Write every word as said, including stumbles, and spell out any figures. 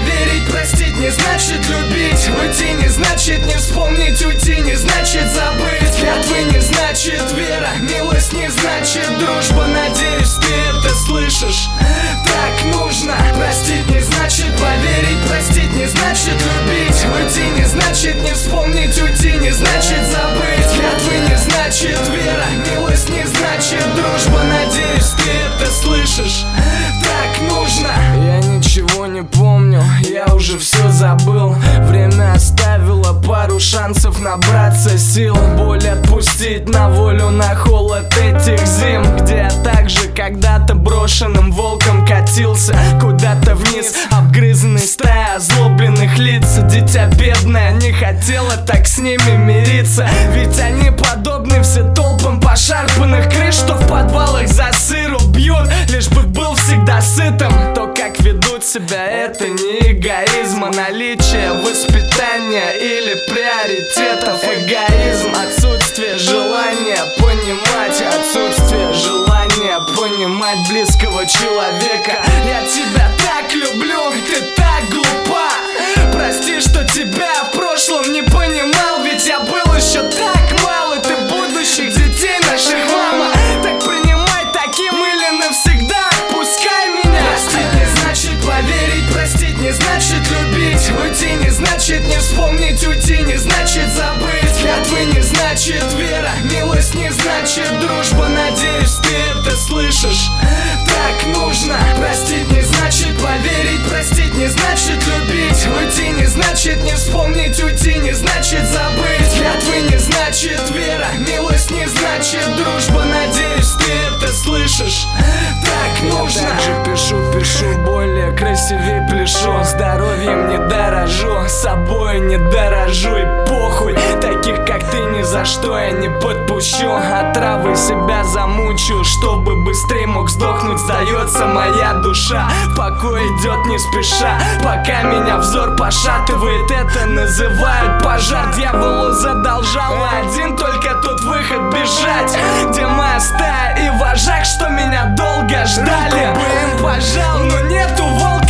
поверить, простить не значит любить. Уйти не значит не вспомнить, уйти не значит забыть. Клятвы не значит вера, милость не значит дружба. Надеюсь, ты это слышишь, так нужно. Простить не значит поверить, простить не значит любить. Уйти не значит не вспомнить, уйти не значит забыть. Клятвы не значит вера, милость не значит дружба. Надеюсь, ты это слышишь, так нужно. Я ничего не помню, я уже все забыл. Время оставило пару шансов набраться сил. Боль отпустить на волю, на холод этих зим, где я также когда-то брошенным волком катился куда-то вниз, обгрызанный стая озлобленных лиц. Дитя бедное не хотела так с ними мириться, ведь они подобны все толпам пошарпанных крыш, что в подвалах за сыру бьют, лишь бы был всегда сытым. То, как ведут себя, это не эгоизм, а наличие воспитания или приоритетов. Эгоизм, отсутствие желания понимать, отсутствие желания понимать близкого человека. Я тебя так люблю, ты так глупа. Прости, что тебя в прошлом не понимал, ведь я был еще так мал, и ты будущих детей наших мама. Так принимай таким или навсегда отпускай меня. Простить не значит поверить, простить не значит любить. Уйти не значит не вспомнить, уйти не значит забыть. Клятвы не значит вера, милость не значит дружба. Надеюсь, ты это слышишь, так нужно. Простить не значит поверить, простить не значит любить. Уйти не значит не вспомнить, уйти не значит забыть. Клятвы не значит вера, милость не значит дружба. Надеюсь, ты это слышишь, так нужно. Я также пишу, пишу, более красивее пляшу. Здоровьем не дорожу, собой не дорожу и похуй. Таких как ты ни за что я не подпущу. Отравой себя замучу, чтобы быстрее мог сдохнуть. Сдается моя душа, покой идет не спеша, пока меня взор пошатывает. Это называют пожар. Дьяволу задолжал, один только тут выход бежать. Где моя стая и вожак, что меня долго ждали? Руку бы им пожал, но нету волка.